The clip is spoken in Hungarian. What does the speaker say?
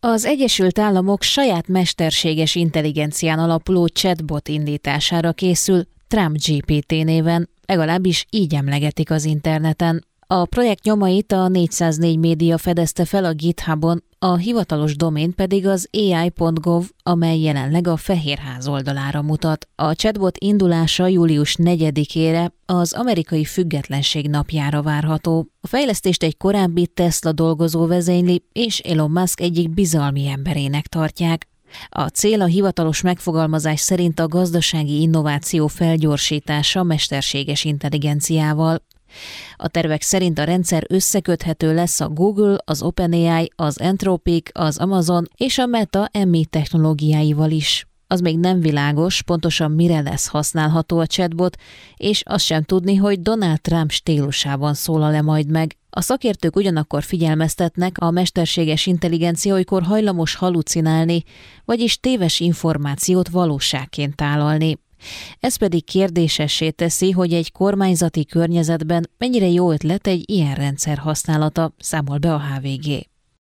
Az Egyesült Államok saját mesterséges intelligencián alapuló chatbot indítására készül, Trump GPT néven, legalábbis így emlegetik az interneten. A projekt nyomait a 404 média fedezte fel a GitHubon, a hivatalos domén pedig az ai.gov, amely jelenleg a Fehérház oldalára mutat. A chatbot indulása július 4-ére, az amerikai függetlenség napjára várható. A fejlesztést egy korábbi Tesla dolgozó vezényli, és Elon Musk egyik bizalmi emberének tartják. A cél a hivatalos megfogalmazás szerint a gazdasági innováció felgyorsítása mesterséges intelligenciával. A tervek szerint a rendszer összeköthető lesz a Google, az OpenAI, az Anthropic, az Amazon és a Meta MI technológiáival is. Az még nem világos, pontosan mire lesz használható a chatbot, és azt sem tudni, hogy Donald Trump stílusában szólal-e majd meg. A szakértők ugyanakkor figyelmeztetnek, a mesterséges intelligencia olykor hajlamos halucinálni, vagyis téves információt valóságként tálalni. Ez pedig kérdésessé teszi, hogy egy kormányzati környezetben mennyire jó ötlet egy ilyen rendszer használata, számol be a HVG.